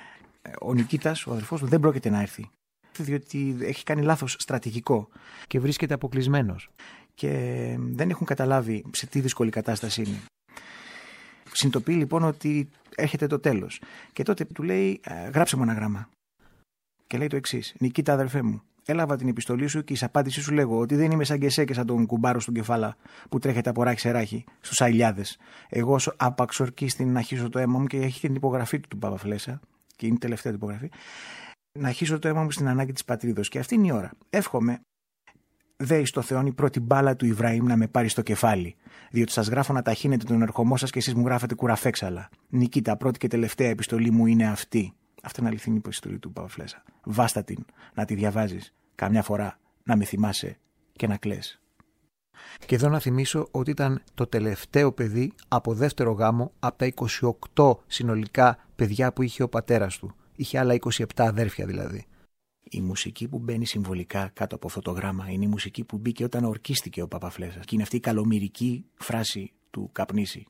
Ο Νικήτας, ο αδερφός του, δεν πρόκειται να έρθει. Διότι έχει κάνει λάθος στρατηγικό και βρίσκεται αποκλεισμένος. Και δεν έχουν καταλάβει σε τι δύσκολη κατάσταση είναι. Συνειδητοποιεί λοιπόν ότι έρχεται το τέλος. Και τότε του λέει, γράψε μου ένα γράμμα. Και λέει το εξής: Νικήτα, αδερφέ μου, έλαβα την επιστολή σου και η απάντησή σου λέγω ότι δεν είμαι σαν και εσέ και σαν τον κουμπάρο στον κεφάλα που τρέχεται από ράχη σε ράχη στους αηλιάδες. Εγώ άπαξ ορκίστην να αρχίσω το αίμα μου, και έχει την υπογραφή του Παπαφλέσα, και είναι η τελευταία του υπογραφή, να αρχίσω το αίμα μου στην ανάγκη της πατρίδος. Και αυτή είναι η ώρα. Εύχομαι, δέει στο Θεόν η πρώτη μπάλα του Ιβραήμ να με πάρει στο κεφάλι. Διότι σας γράφω να ταχύνετε τον ερχομό σας και εσείς μου γράφετε κουραφέξαλα. Νικήτα, πρώτη και τελευταία επιστολή μου είναι αυτή. Αυτή είναι αληθινή επιστολή του Παπαφλέσα. Βάστα την, να τη διαβάζεις. Καμιά φορά να με θυμάσαι και να κλαις. Και εδώ να θυμίσω ότι ήταν το τελευταίο παιδί από δεύτερο γάμο από τα 28 συνολικά παιδιά που είχε ο πατέρας του. Είχε άλλα 27 αδέρφια δηλαδή. Η μουσική που μπαίνει συμβολικά κάτω από αυτό το γράμμα είναι η μουσική που μπήκε όταν ορκίστηκε ο Παπαφλέσας. Και είναι αυτή η καλομυρική φράση του Καπνίση.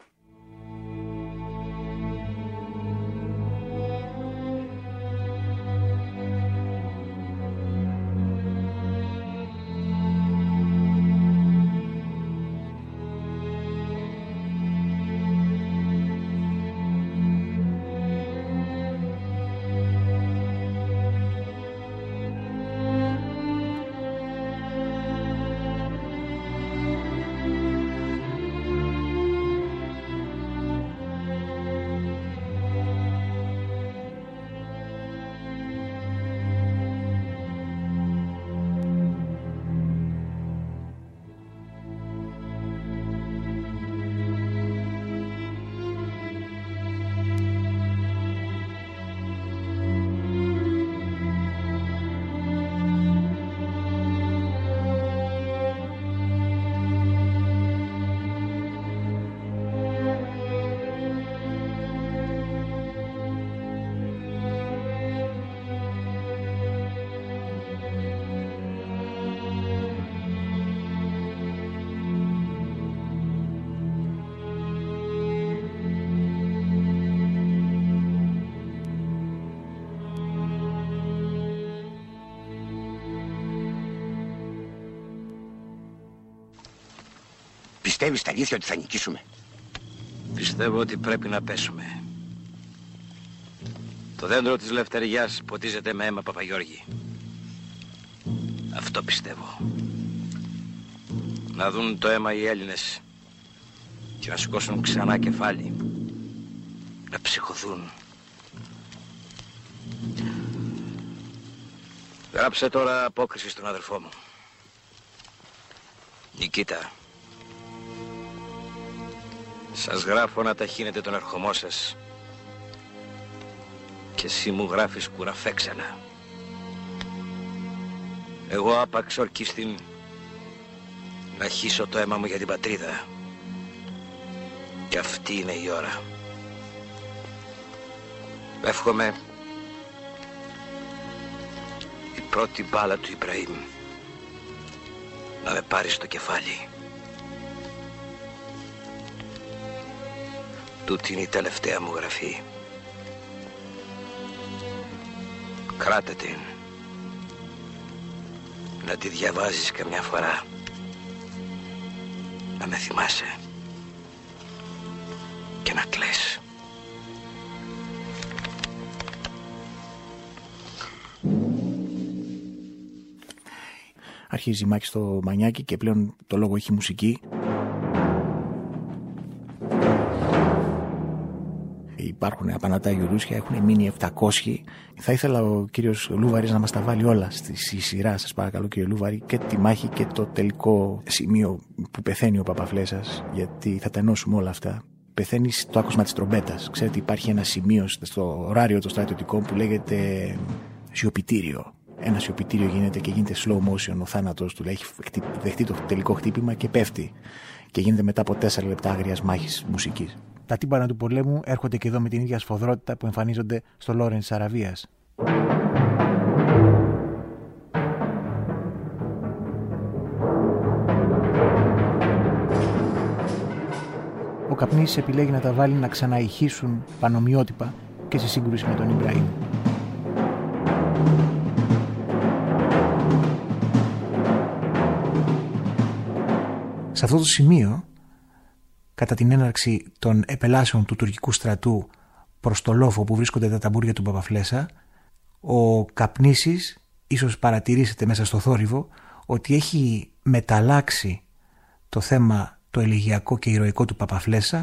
Πιστεύεις τα αλήθεια ότι θα νικήσουμε? Πιστεύω ότι πρέπει να πέσουμε. Το δέντρο της Λευτεριάς ποτίζεται με αίμα, Παπαγιώργη. Αυτό πιστεύω. Να δουν το αίμα οι Έλληνες και να σηκώσουν ξανά κεφάλι. Να ψυχωθούν. Γράψε τώρα απόκριση στον αδερφό μου. Νικήτα. Σας γράφω να ταχύνετε τον ερχομό σας. Και εσύ μου γράφεις κουραφέξανα. Εγώ άπαξ ορκίστην να χύσω το αίμα μου για την πατρίδα. Και αυτή είναι η ώρα. Εύχομαι η πρώτη μπάλα του Ιμπραήμ να με πάρει στο κεφάλι. Τούτη είναι η τελευταία μου γραφή. Κράτε την. Να τη διαβάζεις καμιά φορά. Να με θυμάσαι. Και να κλαις. Αρχίζει η μάχη στο Μανιάκι και πλέον το λόγο έχει μουσική. Υπάρχουν απανατά γιουρούσια, έχουν μείνει 700. Θα ήθελα ο κύριος Λούβαρης να μας τα βάλει όλα στη σειρά, σας παρακαλώ κύριε Λούβαρη, και τη μάχη και το τελικό σημείο που πεθαίνει ο Παπαφλέσας, γιατί θα τα ενώσουμε όλα αυτά. Πεθαίνει στο άκουσμα της τρομπέτας. Ξέρετε, υπάρχει ένα σημείο στο ωράριο των στρατιωτικών που λέγεται σιωπητήριο. Ένα σιωπητήριο γίνεται και γίνεται slow motion ο θάνατος του. Έχει δεχτεί το τελικό χτύπημα και πέφτει. Και γίνεται μετά από 4 λεπτά άγριας μάχης μουσικής. Τα τύμπανα του πολέμου έρχονται και εδώ με την ίδια σφοδρότητα που εμφανίζονται στο Λόρεν της Αραβίας. Ο καπνής επιλέγει να τα βάλει να ξαναηχήσουν πανομοιότυπα και σε σύγκρουση με τον Ιμπραήμ. Σε αυτό το σημείο, κατά την έναρξη των επελάσεων του τουρκικού στρατού προς το λόφο που βρίσκονται τα ταμπούρια του Παπαφλέσα, ο Καπνίσης, ίσως παρατηρήσετε μέσα στο θόρυβο, ότι έχει μεταλλάξει το θέμα το ελεγιακό και ηρωικό του Παπαφλέσα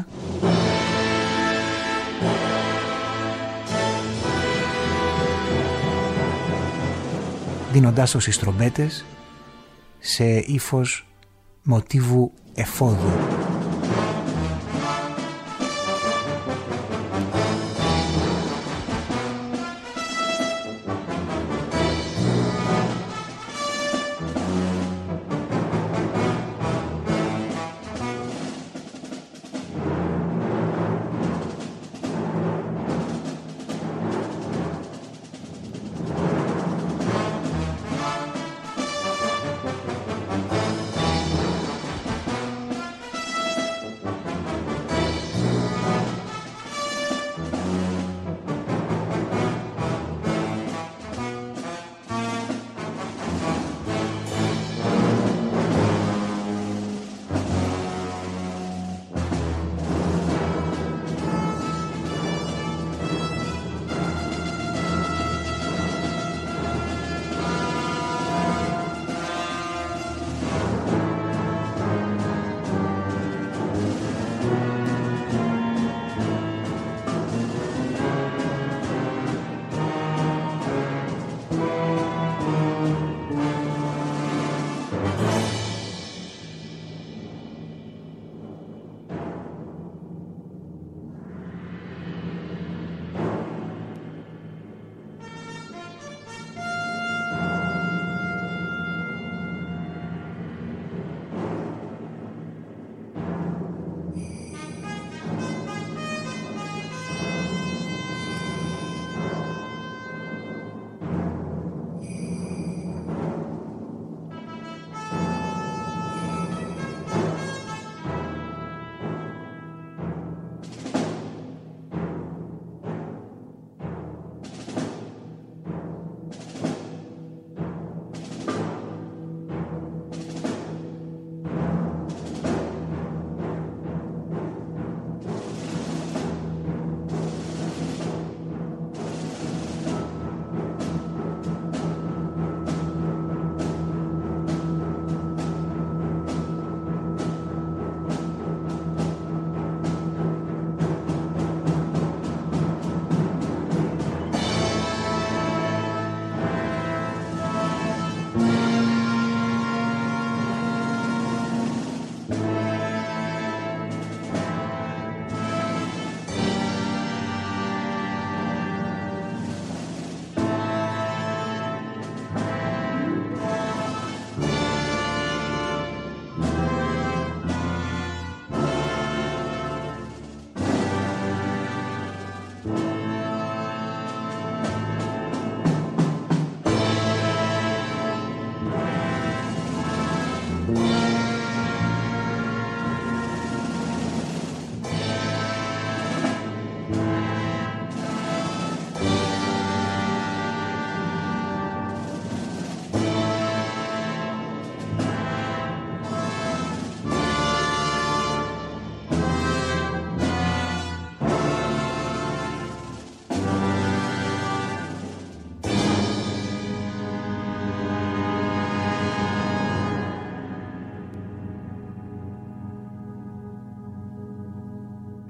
δίνοντάς το στις τρομπέτες σε ύφος μοτίβου εφόδου.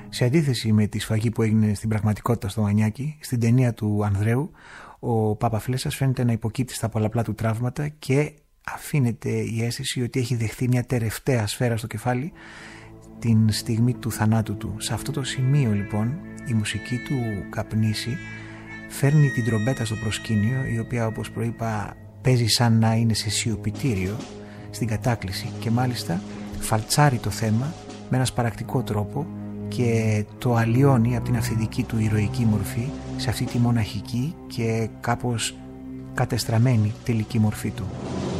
Σε αντίθεση με τη σφαγή που έγινε στην πραγματικότητα στο Μανιάκι, στην ταινία του Ανδρέου, ο Παπαφλέσας φαίνεται να υποκύπτει στα πολλαπλά του τραύματα και αφήνεται η αίσθηση ότι έχει δεχθεί μια τελευταία σφαίρα στο κεφάλι την στιγμή του θανάτου του. Σε αυτό το σημείο λοιπόν η μουσική του Καπνίση φέρνει την τρομπέτα στο προσκήνιο, η οποία όπως προείπα παίζει σαν να είναι σε σιωπητήριο στην κατάκληση και μάλιστα φαλτσάρει το θέμα με ένα σπαρακτικό τρόπο και το αλλοιώνει από την αυθεντική του ηρωική μορφή σε αυτή τη μοναχική και κάπως κατεστραμμένη τελική μορφή του.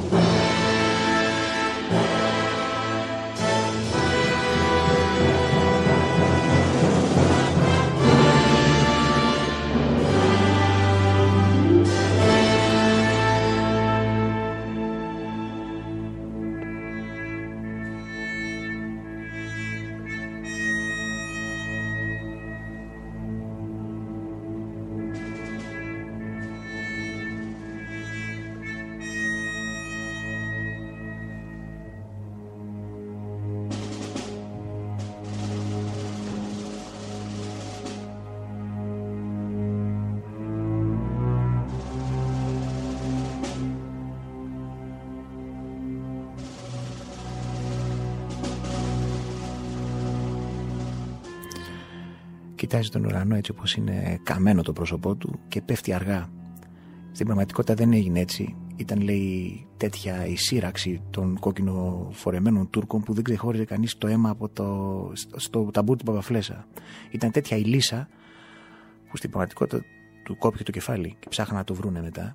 Κοιτάζει τον ουρανό έτσι όπως είναι καμένο το πρόσωπό του και πέφτει αργά. Στην πραγματικότητα δεν έγινε έτσι. Ήταν, λέει, τέτοια η σύραξη των κόκκινοφορεμένων Τούρκων που δεν ξεχώριζε κανείς το αίμα από στο ταμπούρι του Παπαφλέσα. Ήταν τέτοια η λύσα που στην πραγματικότητα του κόπηκε το κεφάλι και ψάχναν να το βρούνε μετά.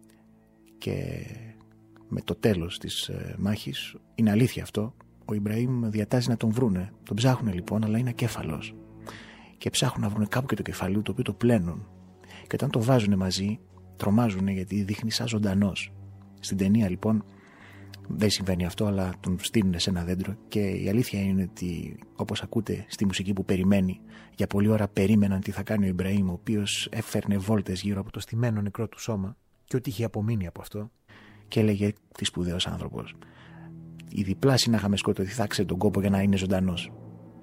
Και με το τέλος της μάχης, είναι αλήθεια αυτό, ο Ιμπραήμ διατάζει να τον βρούνε. Τον ψάχνουν λοιπόν, αλλά είναι ακέφαλος. Και ψάχνουν να βρουν κάπου και το κεφάλι του, το οποίο το πλένουν. Και όταν το βάζουν μαζί, τρομάζουν γιατί δείχνει σαν ζωντανός. Στην ταινία λοιπόν δεν συμβαίνει αυτό, αλλά τον στείλουν σε ένα δέντρο. Και η αλήθεια είναι ότι, όπως ακούτε στη μουσική που περιμένει, για πολλή ώρα περίμεναν τι θα κάνει ο Ιμπραήμ, ο οποίος έφερνε βόλτες γύρω από το στημένο νεκρό του σώμα και ό,τι είχε απομείνει από αυτό. Και έλεγε τι σπουδαίος άνθρωπος. Η διπλάση να είχαμε σκοτωθεί, θα ξέρει τον κόπο για να είναι ζωντανός.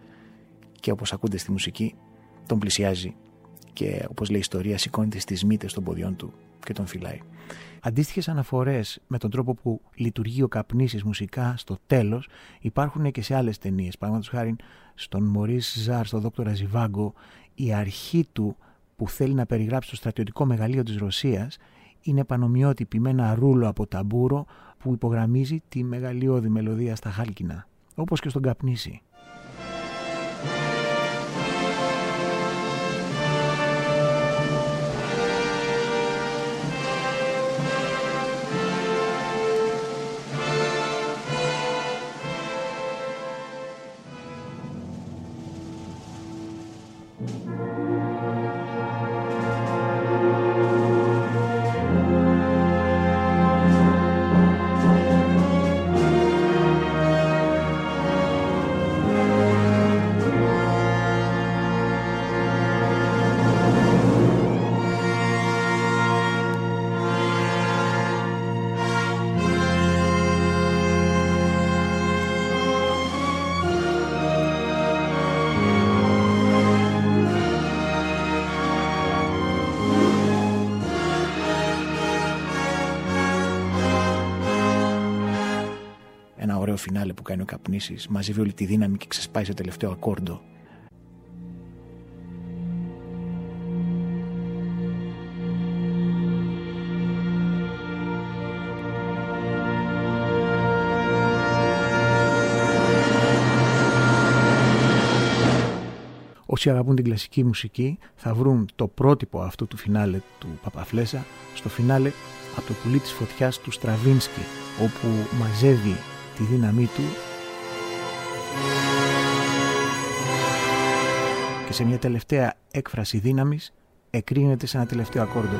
Και όπως ακούτε στη μουσική, τον πλησιάζει και, όπως λέει η ιστορία, σηκώνεται στις μύτες των ποδιών του και τον φυλάει. Αντίστοιχες αναφορές με τον τρόπο που λειτουργεί ο Καπνίσης μουσικά στο τέλος υπάρχουν και σε άλλες ταινίες. Παραδείγματος χάρη στον Μωρίς Ζαρ, στον Δόκτορα Ζιβάγκο, η αρχή του που θέλει να περιγράψει το στρατιωτικό μεγαλείο της Ρωσίας είναι πανομοιότυπη με ένα ρούλο από ταμπούρο που υπογραμμίζει τη μεγαλειώδη μελωδία στα χάλκινα, όπως και στον Καπνίση. Φινάλε που κάνει ο Καπνίσης, μαζεύει όλη τη δύναμη και ξεσπάει σε τελευταίο ακόρντο. Όσοι αγαπούν την κλασική μουσική θα βρουν το πρότυπο αυτού του φινάλε του Παπαφλέσα στο φινάλε από το πουλί της φωτιάς του Στραβίνσκι, όπου μαζεύει τη δύναμή του και σε μια τελευταία έκφραση δύναμης εκρίνεται σε ένα τελευταίο ακόρντο.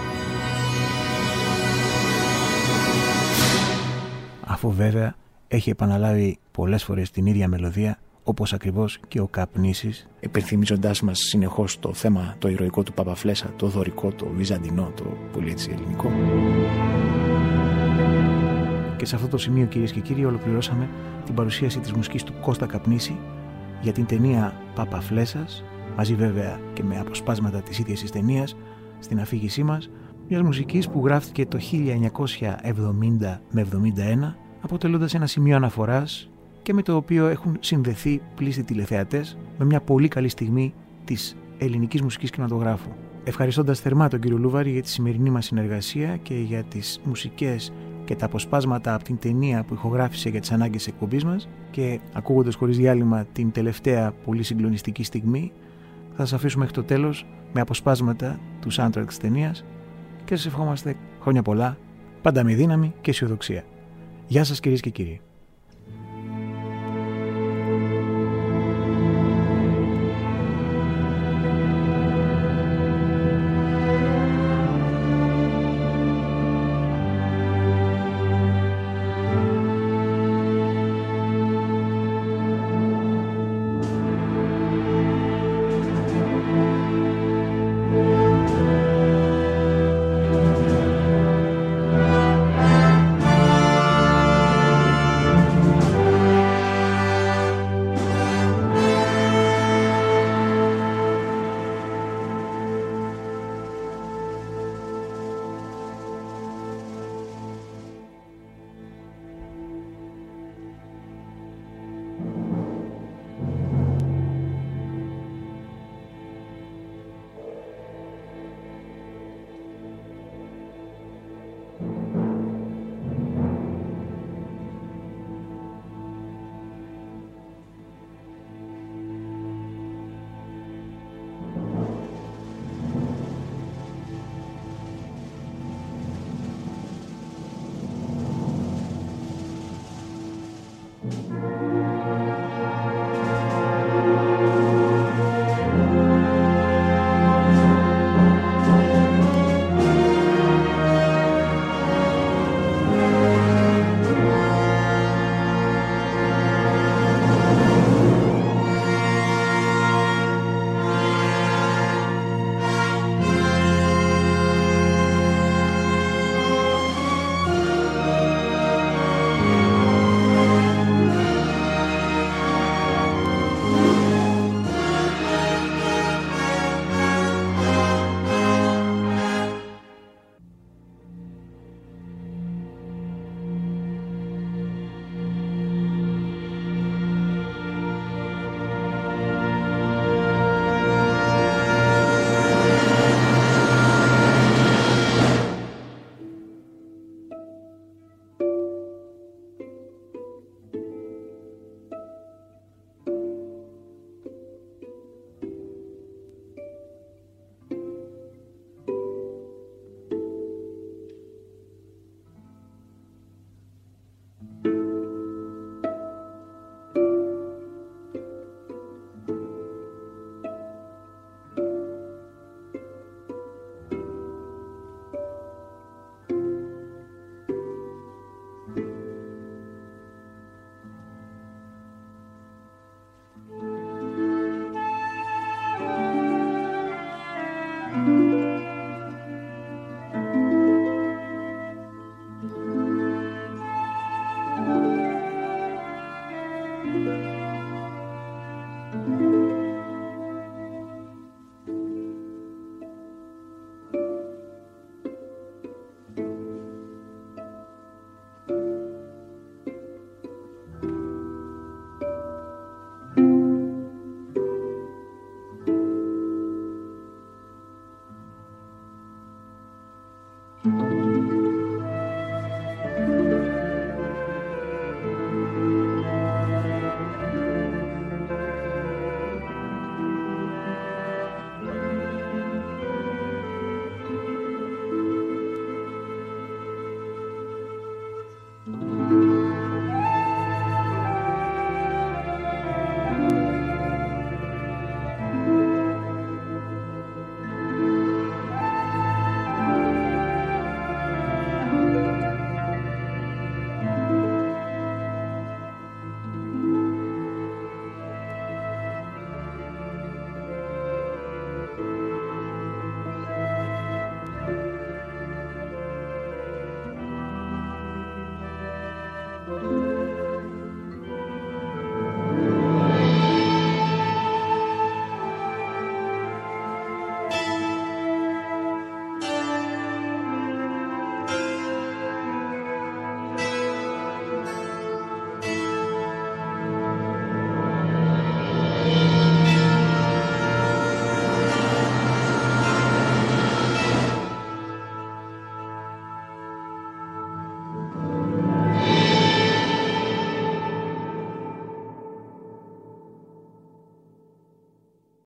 Αφού βέβαια έχει επαναλάβει πολλές φορές την ίδια μελωδία, όπως ακριβώς και ο Καπνίσης, υπενθυμίζοντάς μας συνεχώς το θέμα το ηρωικό του Παπαφλέσα, το δωρικό, το βυζαντινό, το πολύ έτσι ελληνικό. Και σε αυτό το σημείο, κυρίες και κύριοι, ολοκληρώσαμε την παρουσίαση της μουσικής του Κώστα Καπνίση για την ταινία Παπαφλέσας, μαζί βέβαια και με αποσπάσματα της ίδιας της ταινίας στην αφήγησή μας, μιας μουσικής που γράφτηκε το 1970 με 71, αποτελώντας ένα σημείο αναφοράς και με το οποίο έχουν συνδεθεί πλήστοι τηλεθεατές με μια πολύ καλή στιγμή της ελληνικής μουσικής κινηματογράφου. Ευχαριστώντας θερμά τον κύριο Λούβαρη για τη σημερινή μας συνεργασία και για τις μουσικές και τα αποσπάσματα από την ταινία που ηχογράφησε για τις ανάγκες της εκπομπής μας, και ακούγοντας χωρίς διάλειμμα την τελευταία πολύ συγκλονιστική στιγμή, θα σας αφήσουμε μέχρι το τέλος με αποσπάσματα του soundtrack της ταινίας και σας ευχόμαστε χρόνια πολλά, πάντα με δύναμη και αισιοδοξία. Γεια σας κυρίες και κύριοι.